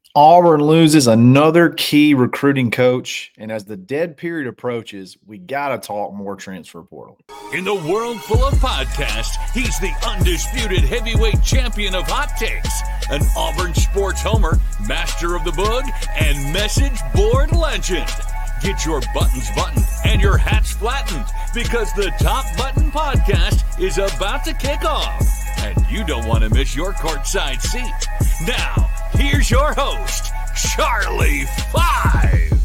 Auburn loses another key recruiting coach, and as the dead period approaches, we got to talk more transfer portal. In the world full of podcasts, he's the undisputed heavyweight champion of hot takes, an Auburn sports homer, master of the boog, and message board legend. Get your buttons buttoned and your hats flattened because the Top Button Podcast is about to kick off, and you don't want to miss your courtside seat. Now, here's your host, Charlie Five.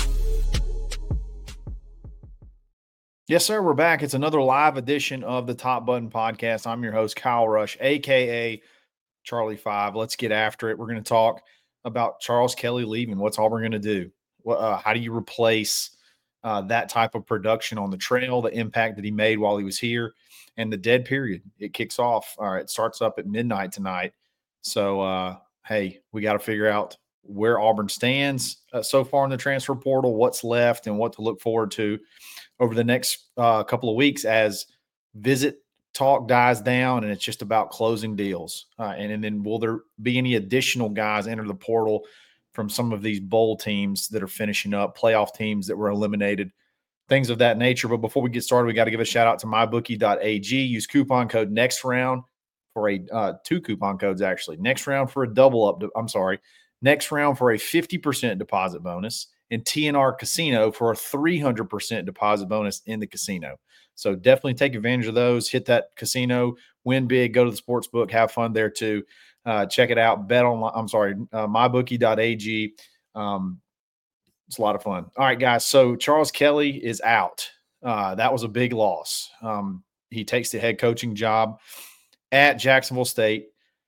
Yes, sir. We're back. It's another live edition of the Top Button Podcast. I'm your host, Kyle Rush, a.k.a. Charlie Five. Let's get after it. We're going to talk about Charles Kelly leaving. What's Auburn going to do? How do you replace that type of production on the trail, the impact that he made while he was here, and the dead period? It kicks off. All right, it starts up at midnight tonight. So, hey, we got to figure out where Auburn stands so far in the transfer portal, what's left, and what to look forward to over the next couple of weeks as visit talk dies down and it's just about closing deals. And then will there be any additional guys enter the portal from some of these bowl teams that are finishing up, playoff teams that were eliminated, things of that nature. But before we get started, we got to give a shout out to mybookie.ag. Use coupon code next round for a two coupon codes, actually. Next round for a double up. Next round for a 50% deposit bonus, and TNR Casino for a 300% deposit bonus in the casino. So definitely take advantage of those. Hit that casino, win big, go to the sports book, have fun there too. Check it out. Mybookie.ag. It's a lot of fun. All right, guys. So Charles Kelly is out. That was a big loss. He takes the head coaching job at Jacksonville State.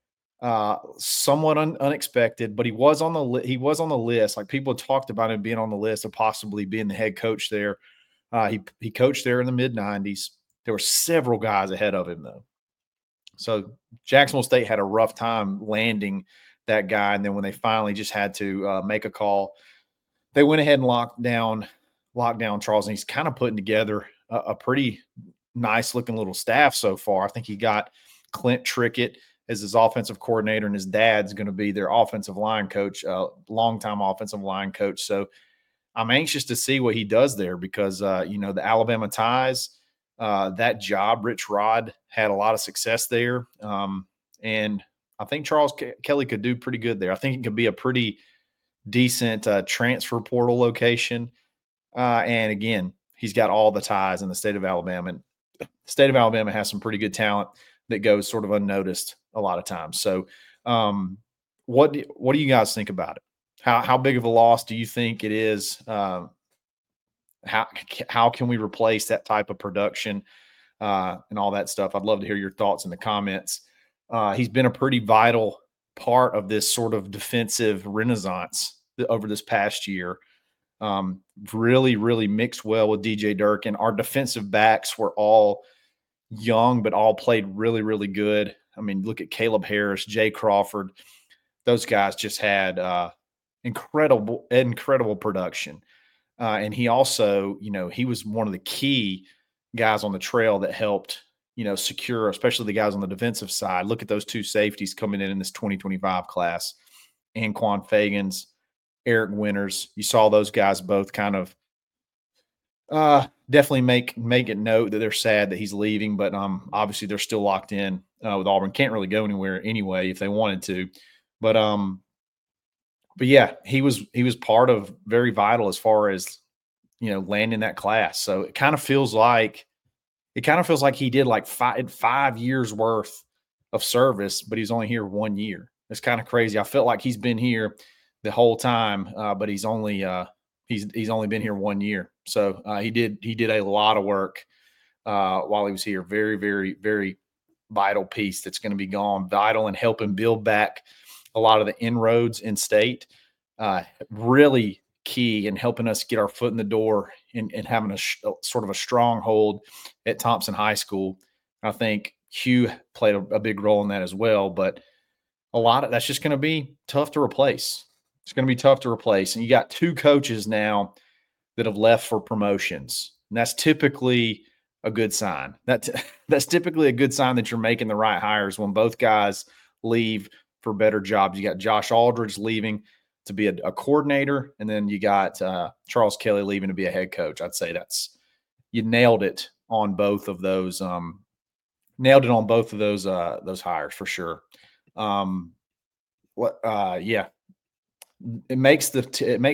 Somewhat unexpected, but he was on the list. Like, people talked about him being on the list of possibly being the head coach there. He coached there in the mid-90s. There were several guys ahead of him, though. So Jacksonville State had a rough time landing that guy, and then when they finally just had to make a call, they went ahead and locked down Charles, and he's kind of putting together a pretty nice-looking little staff so far. I think he got Clint Trickett as his offensive coordinator, and his dad's going to be their offensive line coach, longtime offensive line coach. So I'm anxious to see what he does there because, the Alabama ties, that job, Rich Rod had a lot of success there. And I think Charles Kelly could do pretty good there. I think it could be a pretty decent transfer portal location. And again, he's got all the ties in the state of Alabama. And the state of Alabama has some pretty good talent that goes sort of unnoticed a lot of times. So what do you guys think about it? How big of a loss do you think it is? How can we replace that type of production and all that stuff? I'd love to hear your thoughts in the comments. He's been a pretty vital part of this sort of defensive renaissance over this past year. Really, really mixed well with DJ Durkin. Our defensive backs were all young, but all played really, really good. I mean, look at Caleb Harris, Jay Crawford. Those guys just had incredible production. And he also, he was one of the key guys on the trail that helped, secure, especially the guys on the defensive side. Look at those two safeties coming in this 2025 class, Anquan Fagans, Eric Winters. You saw those guys both kind of definitely make it note that they're sad that he's leaving, but obviously they're still locked in with Auburn. Can't really go anywhere anyway if they wanted to. But yeah, he was part of very vital as far as landing that class. So it kind of feels like he did like 5 years worth of service, but he's only here 1 year. It's kind of crazy. I felt like he's been here the whole time, but he's only he's only been here 1 year. So he did a lot of work while he was here. Very, very, very vital piece that's going to be gone. Vital in helping build back a lot of the inroads in state. Really key in helping us get our foot in the door and having a sort of a stronghold at Thompson High School. I think Hugh played a big role in that as well. But a lot of that's just going to be tough to replace. It's going to be tough to replace. And you got two coaches now that have left for promotions. And that's typically a good sign. That's typically a good sign that you're making the right hires when both guys leave for better jobs. You got Josh Aldridge leaving to be a coordinator, and then you got Charles Kelly leaving to be a head coach. I'd say you nailed it on both of those. Those hires for sure. Yeah, it makes the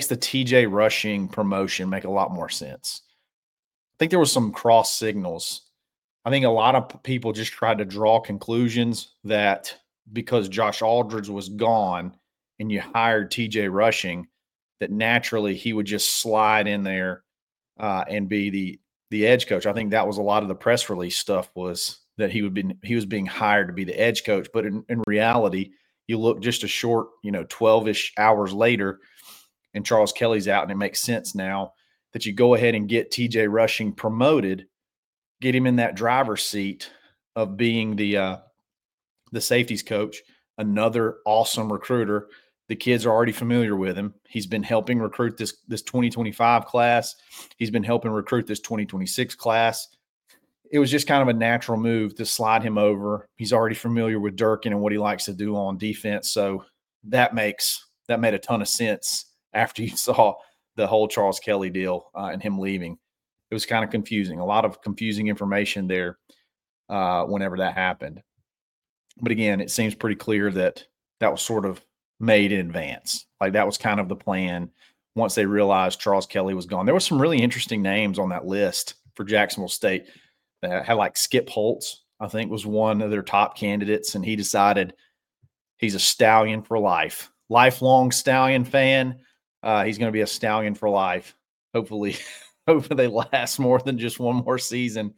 TJ Rushing promotion make a lot more sense. I think there was some cross signals. I think a lot of people just tried to draw conclusions that because Josh Aldridge was gone and you hired TJ Rushing, that naturally he would just slide in there and be the edge coach. I think that was a lot of the press release stuff, was that he was being hired to be the edge coach. But in reality, you look just a short, 12-ish hours later, and Charles Kelly's out, and it makes sense now that you go ahead and get TJ Rushing promoted, get him in that driver's seat of being the safeties coach, another awesome recruiter. The kids are already familiar with him. He's been helping recruit this 2025 class. He's been helping recruit this 2026 class. It was just kind of a natural move to slide him over. He's already familiar with Durkin and what he likes to do on defense. So that made a ton of sense after you saw the whole Charles Kelly deal and him leaving. It was kind of confusing, a lot of confusing information there whenever that happened. But again, it seems pretty clear that was sort of made in advance. Like that was kind of the plan once they realized Charles Kelly was gone. There were some really interesting names on that list for Jacksonville State. Had like Skip Holtz, I think, was one of their top candidates, and he decided he's a Stallion for life. Lifelong Stallion fan. He's going to be a Stallion for life. Hopefully they last more than just one more season,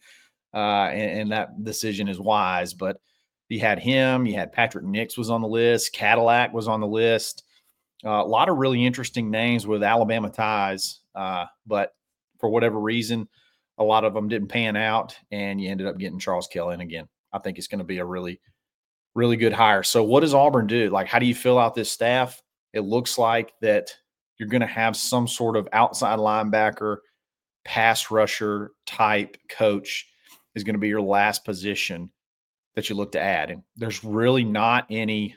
and that decision is wise. But you had him. You had Patrick Nix was on the list. Cadillac was on the list. A lot of really interesting names with Alabama ties, but for whatever reason, a lot of them didn't pan out, and you ended up getting Charles Kelly. And again, I think it's going to be a really, really good hire. So what does Auburn do? Like, how do you fill out this staff? It looks like that you're going to have some sort of outside linebacker, pass rusher type coach is going to be your last position that you look to add. And there's really not any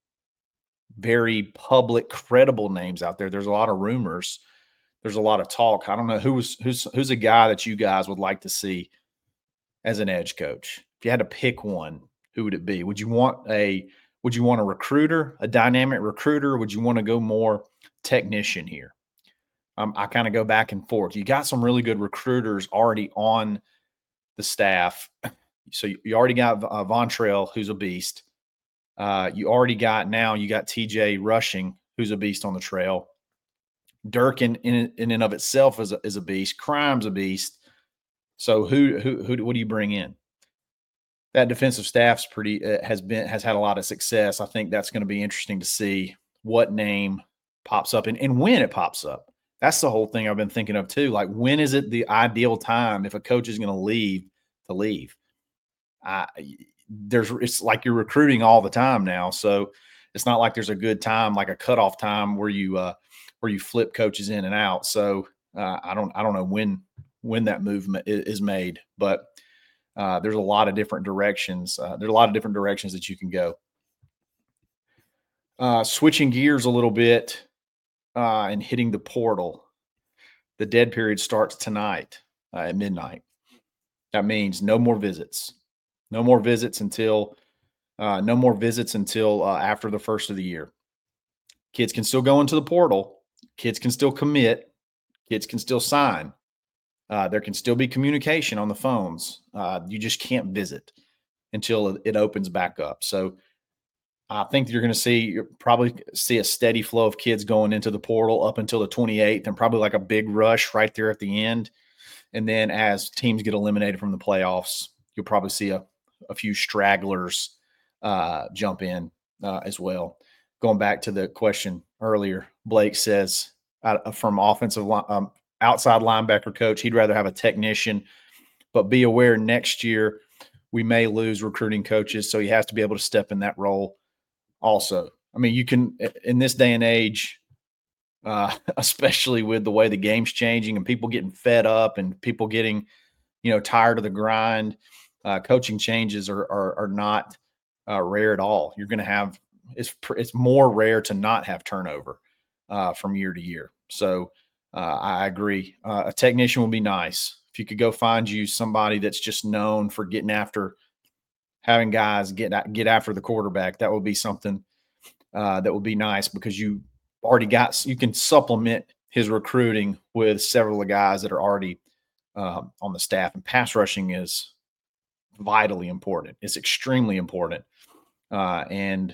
very public, credible names out there. There's a lot of rumors. There's a lot of talk. I don't know who's a guy that you guys would like to see as an edge coach. If you had to pick one, who would it be? Would you want a recruiter, a dynamic recruiter? Or would you want to go more technician here? I kind of go back and forth. You got some really good recruiters already on the staff. So you already got Vontrell, who's a beast. You got TJ Rushing, who's a beast on the trail. Durkin in and of itself is a beast. Crime's a beast. So what do you bring in? That defensive staff's has had a lot of success. I think that's going to be interesting to see what name pops up and when it pops up. That's the whole thing I've been thinking of too. Like, when is it the ideal time if a coach is going to leave to leave? It's like you're recruiting all the time now. So it's not like there's a good time, like a cutoff time where you flip coaches in and out. So I don't know when that movement is made, but there's a lot of different directions. There's a lot of different directions that you can go. Switching gears a little bit and hitting the portal. The dead period starts tonight at midnight. That means no more visits. No more visits until after the first of the year. Kids can still go into the portal. Kids can still commit. Kids can still sign. There can still be communication on the phones. You just can't visit until it opens back up. So I think you'll probably see a steady flow of kids going into the portal up until the 28th, and probably like a big rush right there at the end. And then as teams get eliminated from the playoffs, you'll probably see a few stragglers jump in as well. Going back to the question earlier, Blake says from offensive outside linebacker coach, he'd rather have a technician, but be aware next year we may lose recruiting coaches, so he has to be able to step in that role also. I mean, you can, in this day and age, especially with the way the game's changing and people getting fed up and people getting, tired of the grind, coaching changes are not rare at all. You're going to have, it's more rare to not have turnover. from year to year. So I agree. A technician would be nice. If you could go find you somebody that's just known for having guys get after the quarterback, that would be something that would be nice, because you can supplement his recruiting with several of the guys that are already on the staff. And pass rushing is vitally important. It's extremely important. And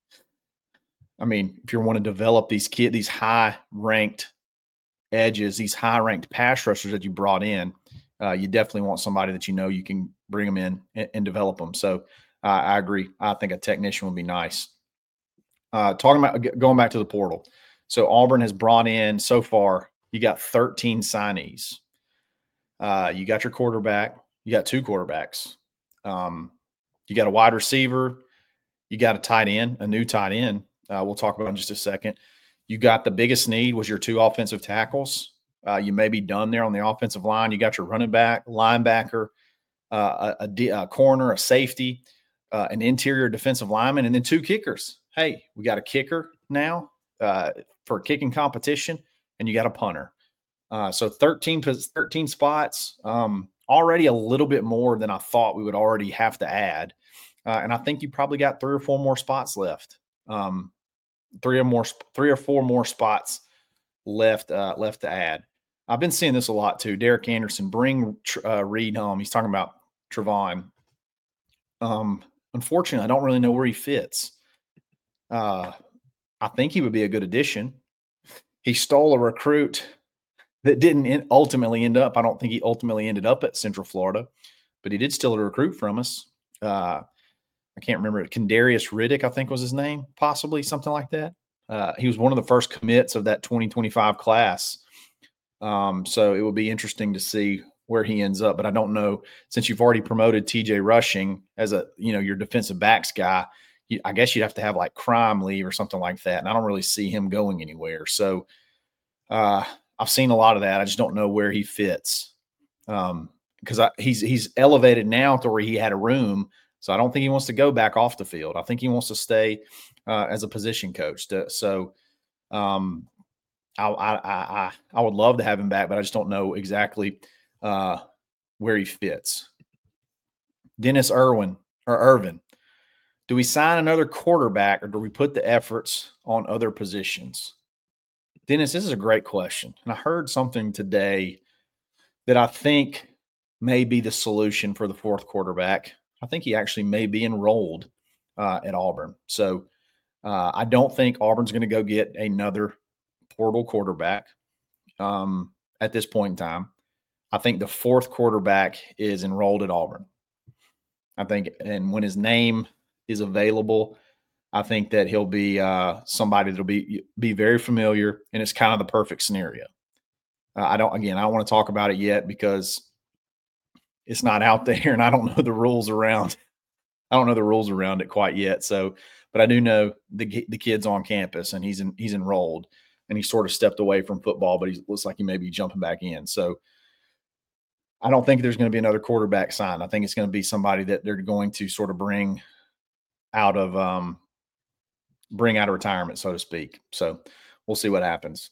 I mean, if you want to develop these high-ranked edges, these high-ranked pass rushers that you brought in, you definitely want somebody that you can bring them in and develop them. So I agree. I think a technician would be nice. Talking about going back to the portal. So Auburn has brought in, so far, you got 13 signees. You got your quarterback. You got 2 quarterbacks. You got a wide receiver. You got a tight end, a new tight end. We'll talk about in just a second. You got the biggest need was your 2 offensive tackles. You may be done there on the offensive line. You got your running back, linebacker, a corner, a safety, an interior defensive lineman, and then 2 kickers. Hey, we got a kicker now for kicking competition, and you got a punter. So 13 spots, already a little bit more than I thought we would already have to add. And I think you probably got 3 or 4 more spots left. 3 or 4 more spots left to add. I've been seeing this a lot too. Derek Anderson, bring Reed home. He's talking about Trevon. Unfortunately, I don't really know where he fits. I think he would be a good addition. He stole a recruit that didn't ultimately end up. I don't think he ultimately ended up at Central Florida, but he did steal a recruit from us. I can't remember it. Kendarius Riddick, I think was his name, possibly something like that. He was one of the first commits of that 2025 class. So it will be interesting to see where he ends up. But I don't know, since you've already promoted TJ Rushing as your defensive backs guy, I guess you'd have to have like crime leave or something like that. And I don't really see him going anywhere. So I've seen a lot of that. I just don't know where he fits. Because he's elevated now to where he had a room. So I don't think he wants to go back off the field. I think he wants to stay as a position coach. So I would love to have him back, but I just don't know exactly where he fits. Dennis Irvin. Do we sign another quarterback, or do we put the efforts on other positions? Dennis, this is a great question. And I heard something today that I think may be the solution for the 4th quarterback. I think he actually may be enrolled at Auburn. So I don't think Auburn's going to go get another portal quarterback at this point in time. I think the 4th quarterback is enrolled at Auburn. I think, and when his name is available, I think that he'll be somebody that'll be very familiar, and it's kind of the perfect scenario. I don't want to talk about it yet because it's not out there, and I don't know the rules around. I don't know the rules around it quite yet. So, but I do know the kid's on campus, and he's enrolled, and he sort of stepped away from football, but he looks like he may be jumping back in. So, I don't think there's going to be another quarterback signed. I think it's going to be somebody that they're going to sort of bring out of retirement, so to speak. So we'll see what happens.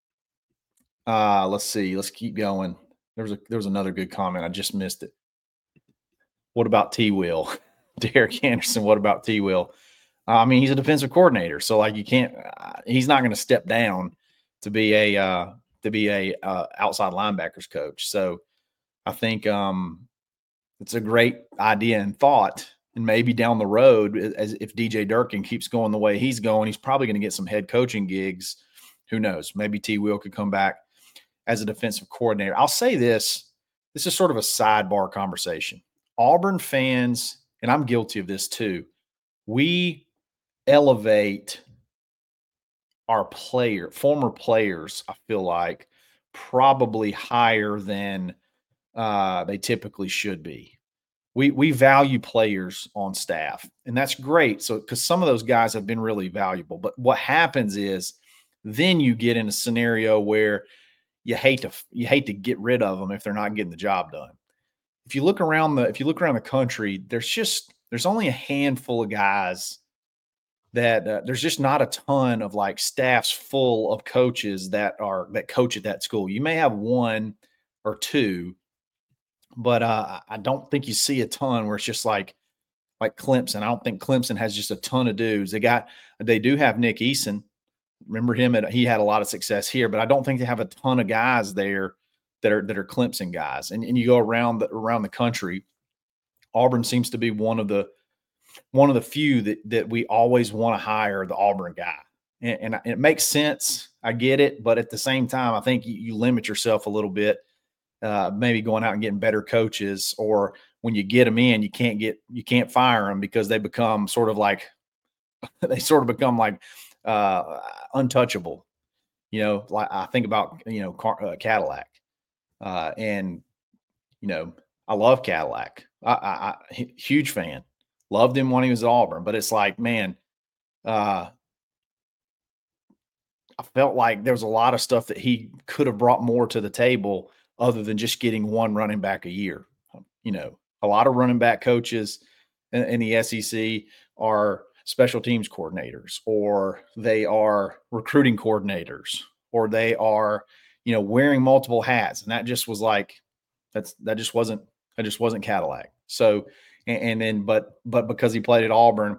Let's see. Let's keep going. There was another good comment. I just missed it. What about T-Will? Derek Anderson, what about T-Will? I mean, he's a defensive coordinator, so like you can't. He's not going to step down to be a outside linebackers coach. So I think it's a great idea and thought. And maybe down the road, as if DJ Durkin keeps going the way he's going, he's probably going to get some head coaching gigs. Who knows? Maybe T-Will could come back as a defensive coordinator. I'll say this. This is sort of a sidebar conversation. Auburn fans, and I'm guilty of this too, we elevate our former players, I feel like, probably higher than they typically should be. We value players on staff, and that's great. So, because some of those guys have been really valuable, but what happens is then you get in a scenario where you hate to get rid of them if they're not getting the job done. If you look around the country, there's only a handful of guys that there's just not a ton of like staffs full of coaches that coach at that school. You may have one or two, but I don't think you see a ton where it's just like Clemson. I don't think Clemson has just a ton of dudes. They do have Nick Eason. Remember him? He had a lot of success here, but I don't think they have a ton of guys there that are Clemson guys. And you go around the country, Auburn seems to be one of the few that we always want to hire the Auburn guy. And it makes sense. I get it. But at the same time, I think you limit yourself a little bit, maybe going out and getting better coaches, or when you get them in, you can't fire them because they become sort of like untouchable. Like I think about, Cadillac, and, I love Cadillac. I huge fan. Loved him when he was at Auburn, but it's like, man, I felt like there was a lot of stuff that he could have brought more to the table other than just getting one running back a year. A lot of running back coaches in the SEC are special teams coordinators, or they are recruiting coordinators, or they are, wearing multiple hats. And that just was like, that just wasn't Cadillac. So, but because he played at Auburn,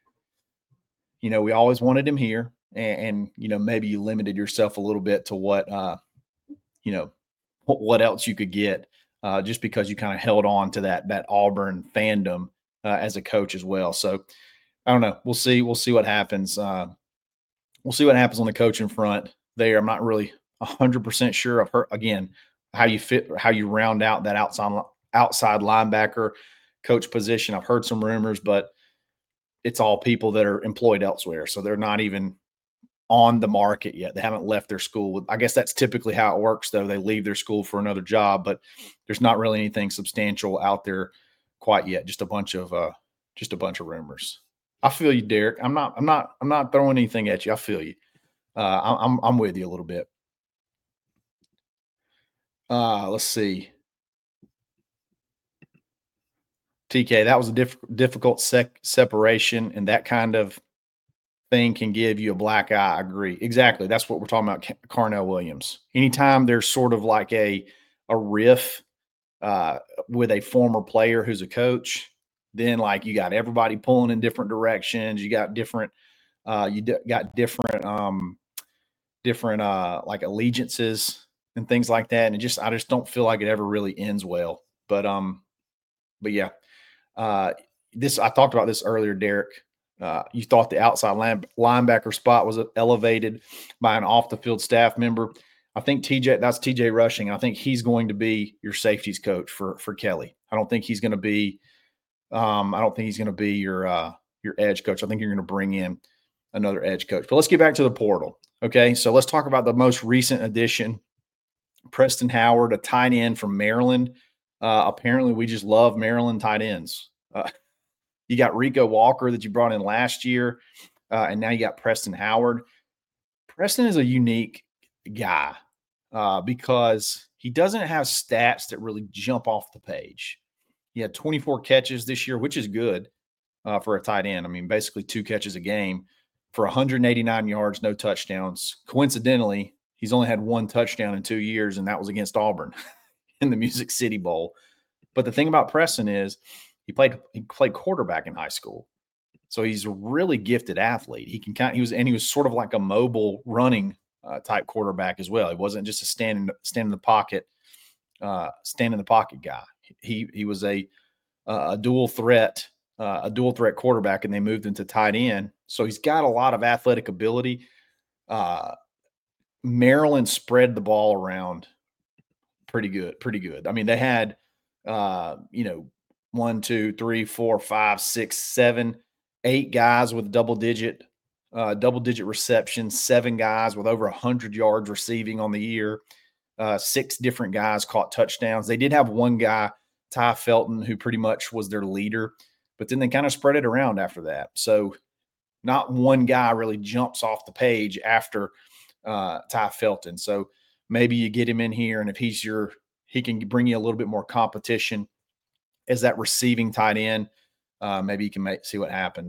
we always wanted him here, and maybe you limited yourself a little bit to what else you could get, just because you kind of held on to that Auburn fandom as a coach as well. So I don't know. We'll see what happens. We'll see what happens on the coaching front there. I'm not really 100% sure. I've heard, again, how you round out that outside linebacker coach position. I've heard some rumors, but it's all people that are employed elsewhere. So they're not even on the market yet. They haven't left their school. I guess that's typically how it works, though. They leave their school for another job, but there's not really anything substantial out there quite yet. Just a bunch of rumors. I feel you, Derek. I'm not throwing anything at you. I feel you. I'm with you a little bit. Let's see. TK, that was a difficult separation, and that kind of thing can give you a black eye. I agree. Exactly. That's what we're talking about, Carnell Williams. Anytime there's sort of like a riff with a former player who's a coach, then like you got everybody pulling in different directions. You got different different like allegiances and things like that. And I just don't feel like it ever really ends well. But yeah. I talked about this earlier, Derek. You thought the outside linebacker spot was elevated by an off the field staff member. I think that's TJ Rushing. I think he's going to be your safeties coach for Kelly. I don't think he's going to be your edge coach. I think you're going to bring in another edge coach. But let's get back to the portal. Okay, so let's talk about the most recent addition, Preston Howard, a tight end from Maryland. Apparently, we just love Maryland tight ends. You got Rico Walker that you brought in last year, and now you got Preston Howard. Preston is a unique guy because he doesn't have stats that really jump off the page. He had 24 catches this year, which is good for a tight end. I mean, basically 2 catches a game for 189 yards, no touchdowns. Coincidentally, he's only had 1 touchdown in 2 years, and that was against Auburn in the Music City Bowl. But the thing about Preston is he played quarterback in high school. So he's a really gifted athlete. He was sort of like a mobile running type quarterback as well. He wasn't just a stand in the pocket guy. He was a dual threat quarterback, and they moved him to tight end. So he's got a lot of athletic ability. Maryland spread the ball around pretty good. I mean, they had 1, 2, 3, 4, 5, 6, 7, 8 guys with double digit receptions, 7 guys with over 100 yards receiving on the year. 6 different guys caught touchdowns. They did have one guy, Ty Felton, who pretty much was their leader, but then they kind of spread it around after that. So not one guy really jumps off the page after Ty Felton. So maybe you get him in here, and if he can bring you a little bit more competition as that receiving tight end. Maybe you can see what happens.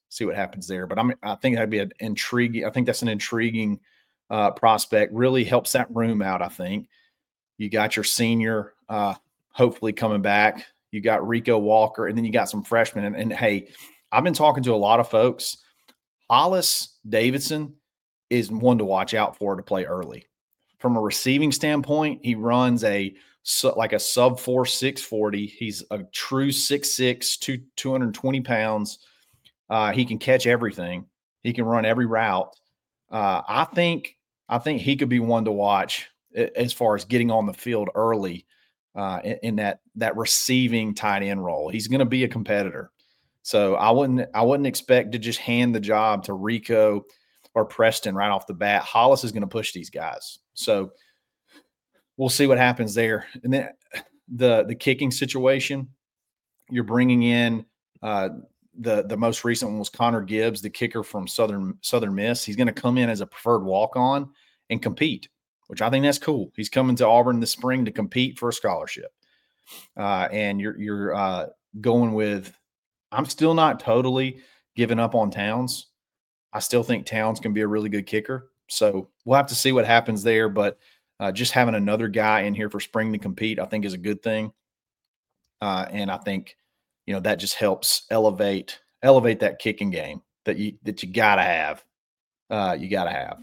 See what happens there. But I think that'd be an intriguing. I think that's an intriguing prospect. Really helps that room out. I think you got your senior, hopefully coming back. You got Rico Walker, and then you got some freshmen. And hey, I've been talking to a lot of folks. Hollis Davidson is one to watch out for to play early. From a receiving standpoint, he runs like a sub 4 640. He's a true 6'6", 220 pounds. He can catch everything. He can run every route. I think he could be one to watch as far as getting on the field early in that receiving tight end role. He's going to be a competitor. So I wouldn't expect to just hand the job to Rico or Preston right off the bat. Hollis is going to push these guys. So we'll see what happens there. And then the kicking situation, you're bringing in the most recent one was Connor Gibbs, the kicker from Southern Miss. He's going to come in as a preferred walk-on and compete, which I think that's cool. He's coming to Auburn this spring to compete for a scholarship. And you're going with – I'm still not totally giving up on Towns. I still think Towns can be a really good kicker. So we'll have to see what happens there. But just having another guy in here for spring to compete, I think is a good thing. And I think, that just helps elevate that kicking game that you gotta have. You gotta have.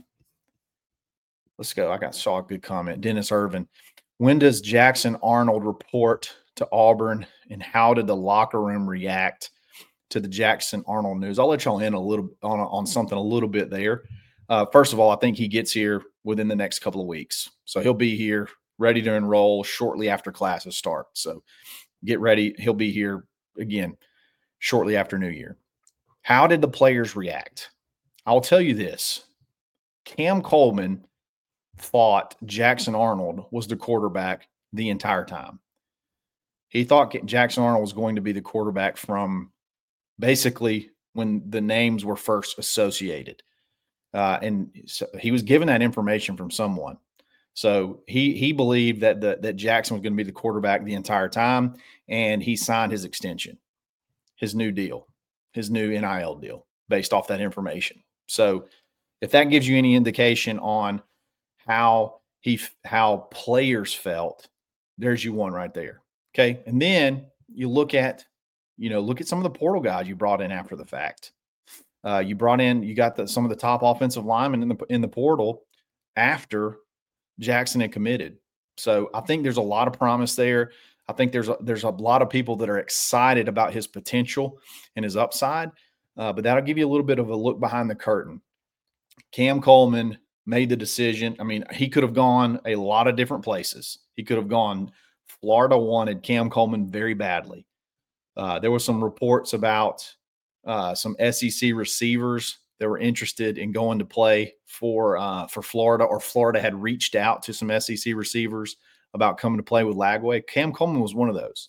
Let's go. Saw a good comment. Dennis Irvin. When does Jackson Arnold report to Auburn, and how did the locker room react to the Jackson Arnold news? I'll let y'all in a little on something a little bit there. First of all, I think he gets here within the next couple of weeks. So he'll be here ready to enroll shortly after classes start. So get ready. He'll be here again shortly after New Year. How did the players react? I'll tell you this. Cam Coleman thought Jackson Arnold was the quarterback the entire time. He thought Jackson Arnold was going to be the quarterback from basically when the names were first associated. And so he was given that information from someone. So he believed that Jackson was going to be the quarterback the entire time, and he signed his extension, his new deal, his new NIL deal based off that information. So if that gives you any indication on how players felt, there's you one right there. Okay. And then you look at some of the portal guys you brought in after the fact. You got some of the top offensive linemen in the portal after Jackson had committed. So I think there's a lot of promise there. I think there's a lot of people that are excited about his potential and his upside. But that'll give you a little bit of a look behind the curtain. Cam Coleman made the decision. I mean, he could have gone a lot of different places. He could have gone – Florida wanted Cam Coleman very badly. There were some reports about some SEC receivers that were interested in going to play for Florida, or Florida had reached out to some SEC receivers about coming to play with Lagway. Cam Coleman was one of those.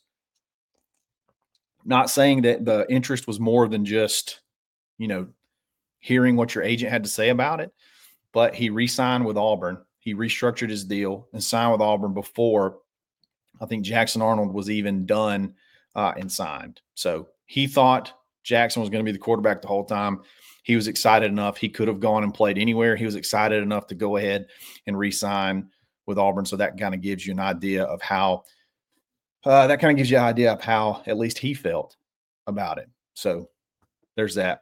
Not saying that the interest was more than just, hearing what your agent had to say about it, but he re-signed with Auburn. He restructured his deal and signed with Auburn before I think Jackson Arnold was even done and signed. So he thought Jackson was going to be the quarterback the whole time. He was excited enough. He could have gone and played anywhere. He was excited enough to go ahead and re-sign with Auburn. So that kind of gives you an idea of how at least he felt about it. So there's that.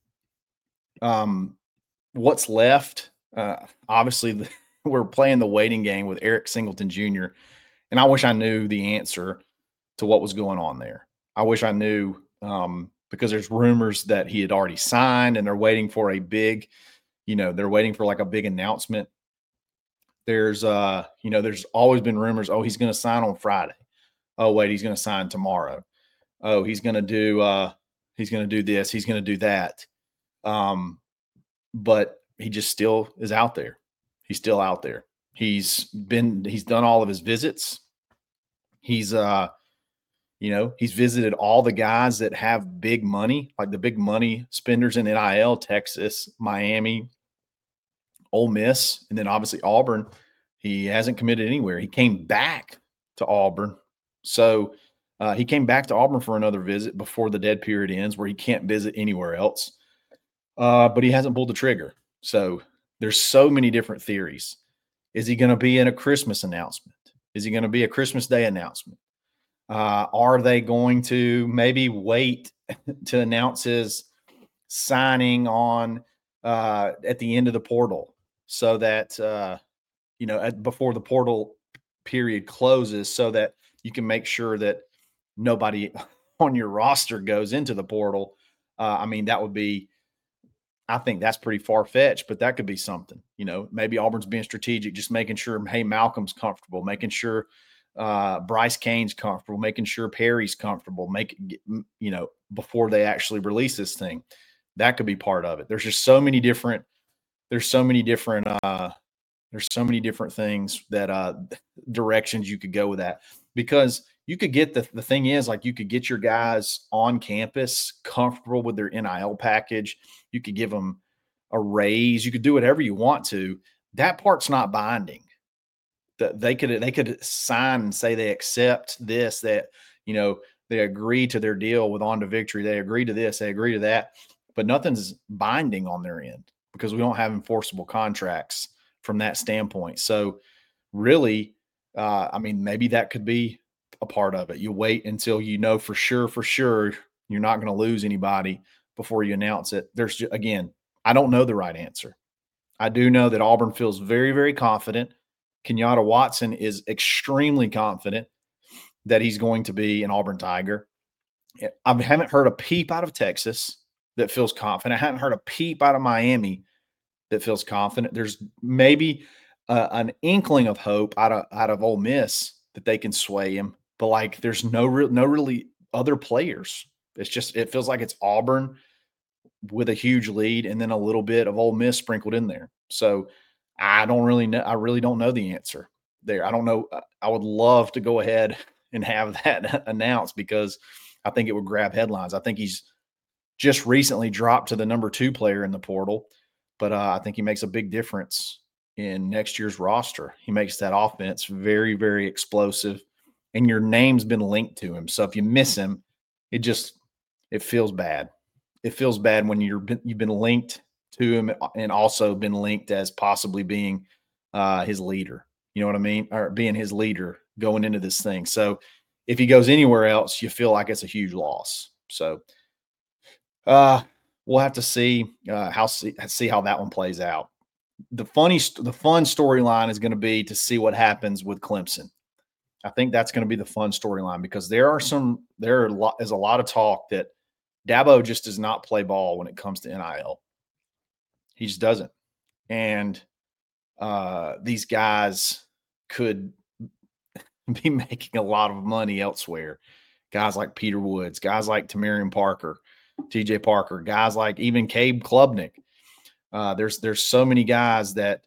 What's left? Obviously, we're playing the waiting game with Eric Singleton Jr., and I wish I knew the answer to what was going on there. I wish I knew because there's rumors that he had already signed and they're waiting for a big, they're waiting for like a big announcement. There's always been rumors, oh, he's going to sign on Friday. Oh, wait, he's going to sign tomorrow. Oh, he's going to do this. He's going to do that. But he just still is out there. He's still out there. He's done all of his visits. He's visited all the guys that have big money, like the big money spenders in NIL, Texas, Miami, Ole Miss, and then obviously Auburn. He hasn't committed anywhere. He came back to Auburn. So he came back to Auburn for another visit before the dead period ends, where he can't visit anywhere else. but he hasn't pulled the trigger. So there's so many different theories. Is he going to be in a Christmas announcement? Is he going to be a Christmas Day announcement? Are they going to maybe wait to announce his signing on at the end of the portal so that before the portal period closes, so that you can make sure that nobody on your roster goes into the portal? That would be, I think that's pretty far-fetched, but that could be something. Maybe Auburn's being strategic, just making sure, hey, Malcolm's comfortable, making sure Bryce Cain's comfortable, making sure Perry's comfortable, before they actually release this thing. That could be part of it. There's just so many different things that directions you could go with that, because you could get the thing is, like, you could get your guys on campus comfortable with their NIL package. You could give them a raise. You could do whatever you want to. That part's not binding. That they could sign and say they accept this, that they agree to their deal with On to Victory. They agree to this, they agree to that, but nothing's binding on their end because we don't have enforceable contracts from that standpoint. So really, maybe that could be a part of it. You wait until for sure you're not going to lose anybody before you announce it. Again, I don't know the right answer. I do know that Auburn feels very, very confident. Kenyatta Watson is extremely confident that he's going to be an Auburn Tiger. I haven't heard a peep out of Texas that feels confident. I haven't heard a peep out of Miami that feels confident. There's maybe an inkling of hope out of Ole Miss that they can sway him, but there's no really other players. It feels like it's Auburn with a huge lead and then a little bit of Ole Miss sprinkled in there. So I don't really know. I really don't know the answer there. I don't know. I would love to go ahead and have that announced because I think it would grab headlines. I think he's just recently dropped to the number 2 player in the portal, but I think he makes a big difference in next year's roster. He makes that offense very, very explosive, and your name's been linked to him. So if you miss him, it feels bad. It feels bad when you've been linked to him and also been linked as possibly being his leader. You know what I mean? Or being his leader going into this thing. So if he goes anywhere else, you feel like it's a huge loss. So we'll have to see how that one plays out. The fun storyline is going to be to see what happens with Clemson. I think that's going to be the fun storyline because there is a lot of talk that Dabo just does not play ball when it comes to NIL. He just doesn't. And these guys could be making a lot of money elsewhere. Guys like Peter Woods, guys like Tamarian Parker, TJ Parker, guys like even Cabe Klubnik. There's so many guys that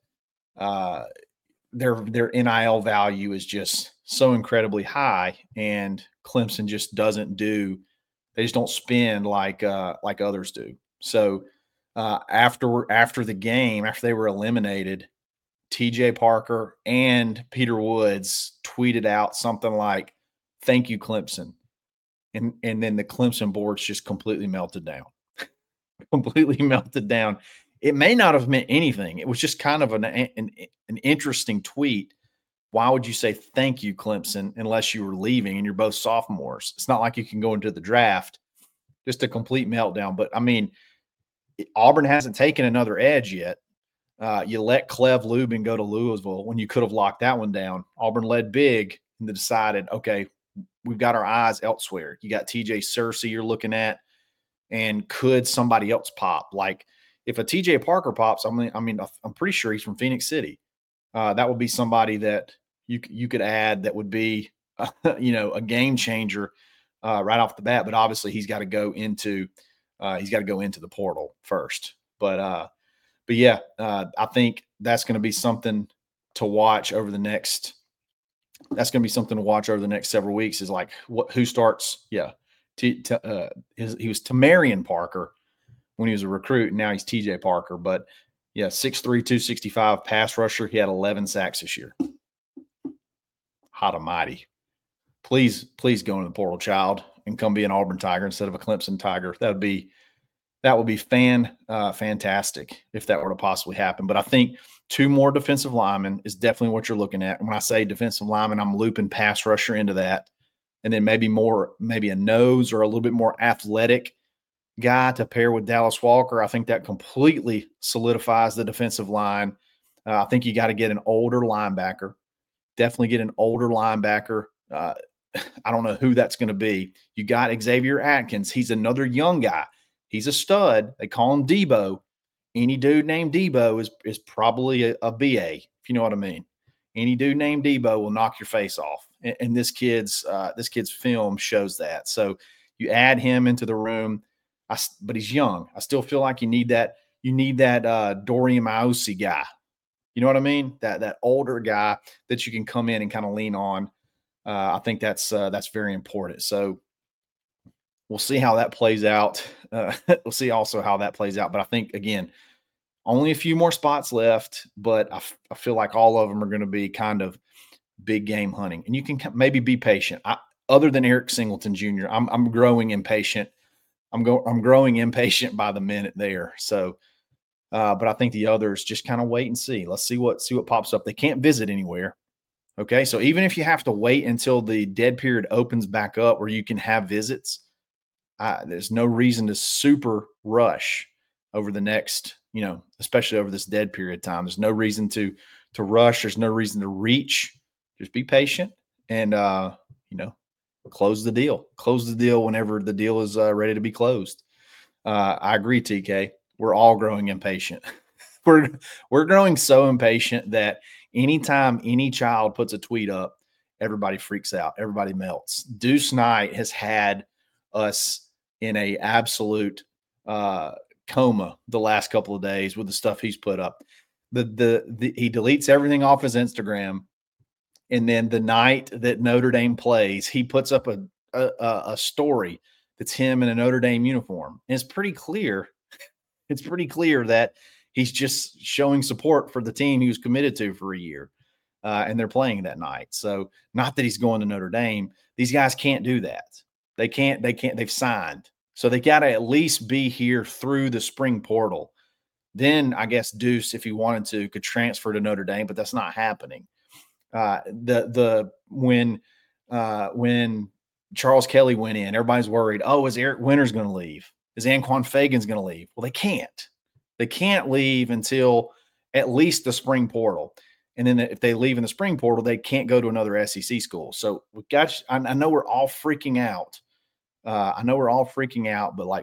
their NIL value is just so incredibly high, and Clemson just doesn't do. They just don't spend like others do. So after the game, after they were eliminated, TJ Parker and Peter Woods tweeted out something like, "Thank you, Clemson." And then the Clemson boards just completely melted down. Completely melted down. It may not have meant anything. It was just kind of an interesting tweet. Why would you say thank you, Clemson, unless you were leaving and you're both sophomores? It's not like you can go into the draft. Just a complete meltdown. But, Auburn hasn't taken another edge yet. You let Clev Lubin go to Louisville when you could have locked that one down. Auburn led big and they decided, okay, we've got our eyes elsewhere. You got TJ Searcy you're looking at, and could somebody else pop? Like if a TJ Parker pops, I'm pretty sure he's from Phoenix City. That would be somebody that you could add that would be, a game changer right off the bat. But obviously he's got to go into the portal first. But yeah, I think that's going to be something to watch over the next. That's going to be something to watch over the next several weeks. Is like who starts? Yeah, he was Tamarian Parker when he was a recruit, and now he's TJ Parker. But yeah, 6'3", 265 pass rusher. He had 11 sacks this year. Hot almighty! Please go into the portal, child, and come be an Auburn Tiger instead of a Clemson Tiger. That'd be That would be fantastic if that were to possibly happen. But I think 2 more defensive linemen is definitely what you're looking at. And when I say defensive lineman, I'm looping pass rusher into that. And then maybe a nose or a little bit more athletic guy to pair with Dallas Walker. I think that completely solidifies the defensive line. I think you got to get an older linebacker. Definitely get an older linebacker. I don't know who that's going to be. You got Xavier Atkins. He's another young guy. He's a stud. They call him Debo. Any dude named Debo is probably a BA, if you know what I mean. Any dude named Debo will knock your face off. And this kid's film shows that. So you add him into the room, but he's young. I still feel like you need that Dorian Maosi guy. You know what I mean? That older guy that you can come in and kind of lean on. I think that's very important. So we'll see how that plays out. We'll see also how that plays out. But I think, again, only a few more spots left, but I feel like all of them are going to be kind of big game hunting. And you can maybe be patient. Other than Eric Singleton Jr., I'm growing impatient. I'm growing impatient by the minute there. So, but I think the others just kind of wait and see. Let's see what pops up. They can't visit anywhere. Okay, so even if you have to wait until the dead period opens back up where you can have visits, there's no reason to super rush over the next, especially over this dead period of time. There's no reason to rush. There's no reason to reach. Just be patient and, close the deal. Close the deal whenever the deal is ready to be closed. I agree, TK. We're all growing impatient. We're growing so impatient that anytime any child puts a tweet up, everybody freaks out. Everybody melts. Deuce Knight has had us in a absolute coma the last couple of days with the stuff he's put up. He deletes everything off his Instagram, and then the night that Notre Dame plays, he puts up a story that's him in a Notre Dame uniform. And it's pretty clear. It's pretty clear that he's just showing support for the team he was committed to for a year, and they're playing that night. So not that he's going to Notre Dame. These guys can't do that. They can't. They've signed. So they got to at least be here through the spring portal. Then I guess Deuce, if he wanted to, could transfer to Notre Dame, but that's not happening. When Charles Kelly went in, everybody's worried, is Eric Winters going to leave? Is Anquan Fagan's going to leave? Well, they can't. They can't leave until at least the spring portal. And then if they leave in the spring portal, they can't go to another SEC school. So I know we're all freaking out. But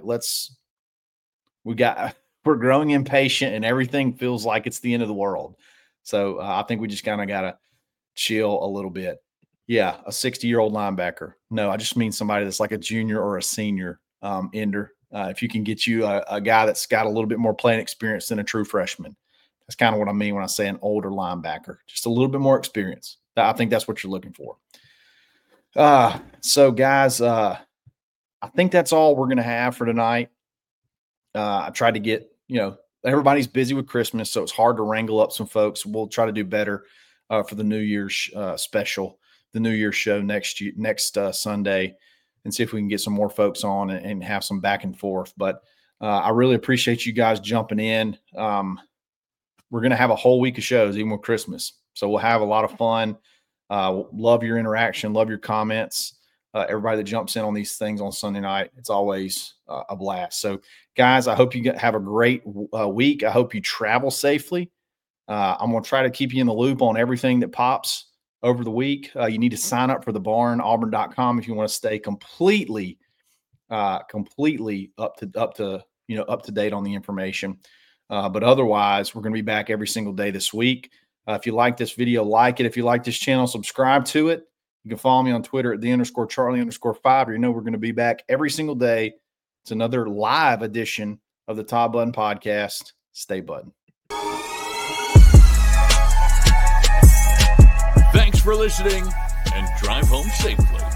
we're growing impatient and everything feels like it's the end of the world. So I think we just kind of got to chill a little bit. Yeah. A 60-year-old linebacker. No, I just mean somebody that's like a junior or a senior ender. If you can get you a guy that's got a little bit more playing experience than a true freshman. That's kind of what I mean when I say an older linebacker, just a little bit more experience. I think that's what you're looking for. So guys, I think that's all we're going to have for tonight. I tried to get, everybody's busy with Christmas, so it's hard to wrangle up some folks. We'll try to do better for the New Year's special, the New Year's show next Sunday, and see if we can get some more folks on and have some back and forth. But I really appreciate you guys jumping in. We're going to have a whole week of shows, even with Christmas. So we'll have a lot of fun. Love your interaction. Love your comments. Everybody that jumps in on these things on Sunday night, it's always a blast. So, guys, I hope you have a great week. I hope you travel safely. I'm going to try to keep you in the loop on everything that pops over the week. You need to sign up for the barn, auburn.com, if you want to stay completely up to date on the information. But otherwise, we're going to be back every single day this week. If you like this video, like it. If you like this channel, subscribe to it. You can follow me on Twitter at @the_Charlie_5. We're going to be back every single day. It's another live edition of the Todd Budden Podcast. Stay Budden. Thanks for listening, and drive home safely.